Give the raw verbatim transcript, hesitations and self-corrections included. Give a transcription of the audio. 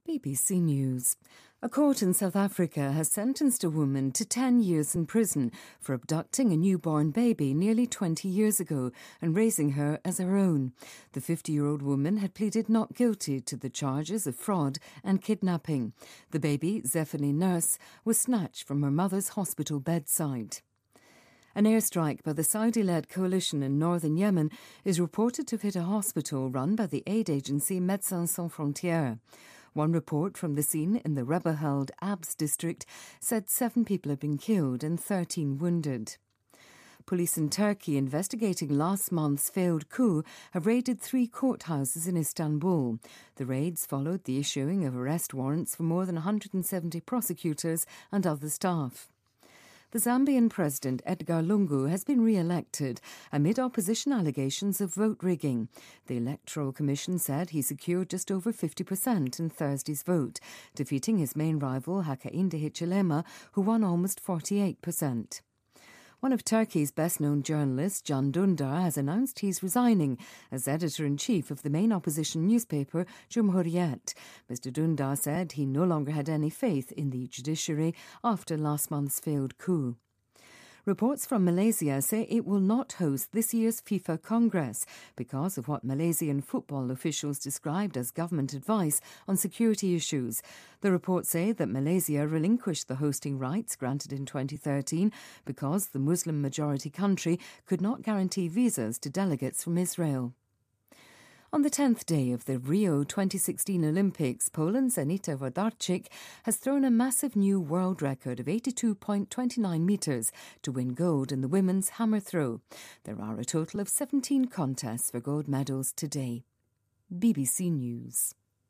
B B C News. A court in South Africa has sentenced a woman to ten years in prison for abducting a newborn baby nearly twenty years ago and raising her as her own. The fifty-year-old woman had pleaded not guilty to the charges of fraud and kidnapping. The baby, Zephany Nurse, was snatched from her mother's hospital bedside. An airstrike by the Saudi-led coalition in northern Yemen is reported to have hit a hospital run by the aid agency Médecins Sans Frontières. One report from the scene in the rebel-held Abs district said seven people had been killed and thirteen wounded. Police in Turkey investigating last month's failed coup have raided three courthouses in Istanbul. The raids followed the issuing of arrest warrants for more than one hundred seventy prosecutors and other staff. The Zambian President Edgar Lungu has been re-elected amid opposition allegations of vote rigging. The Electoral Commission said he secured just over fifty percent in Thursday's vote, defeating his main rival Hakainde Hichilema, who won almost forty-eight percent. One of Turkey's best-known journalists, Can Dündar, has announced he's resigning as editor-in-chief of the main opposition newspaper, Cumhuriyet. Mister Dündar said he no longer had any faith in the judiciary after last month's failed coup. Reports from Malaysia say it will not host this year's FIFA Congress because of what Malaysian football officials described as government advice on security issues. The reports say that Malaysia relinquished the hosting rights granted in twenty thirteen because the Muslim-majority country could not guarantee visas to delegates from Israel. On the tenth day of the Rio twenty sixteen Olympics, Poland's Anita Włodarczyk has thrown a massive new world record of eighty-two point two nine metres to win gold in the women's hammer throw. There are a total of seventeen contests for gold medals today. B B C News.